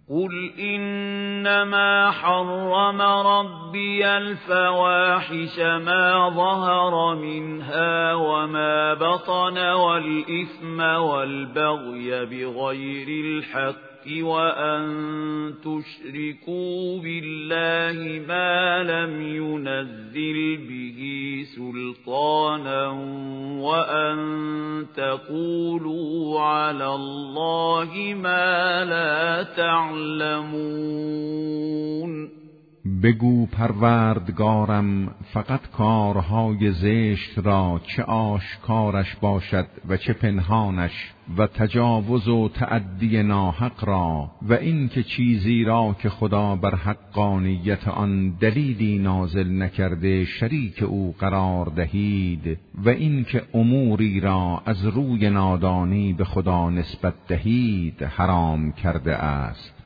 قل إنما حرم ربي الفواحش ما ظهر منها وما بطن والإثم والبغي بغير الحق وأن تشركوا بالله ما لم ينزل به سلطانا وأن تقولوا على الله ما لا تعلمون. بگو پروردگارم فقط کارهای زشت را چه آشکارش باشد و چه پنهانش و تجاوز و تعدی ناحق را و این که چیزی را که خدا بر حقانیت آن دلیلی نازل نکرده شریک او قرار دهید و این که اموری را از روی نادانی به خدا نسبت دهید حرام کرده است.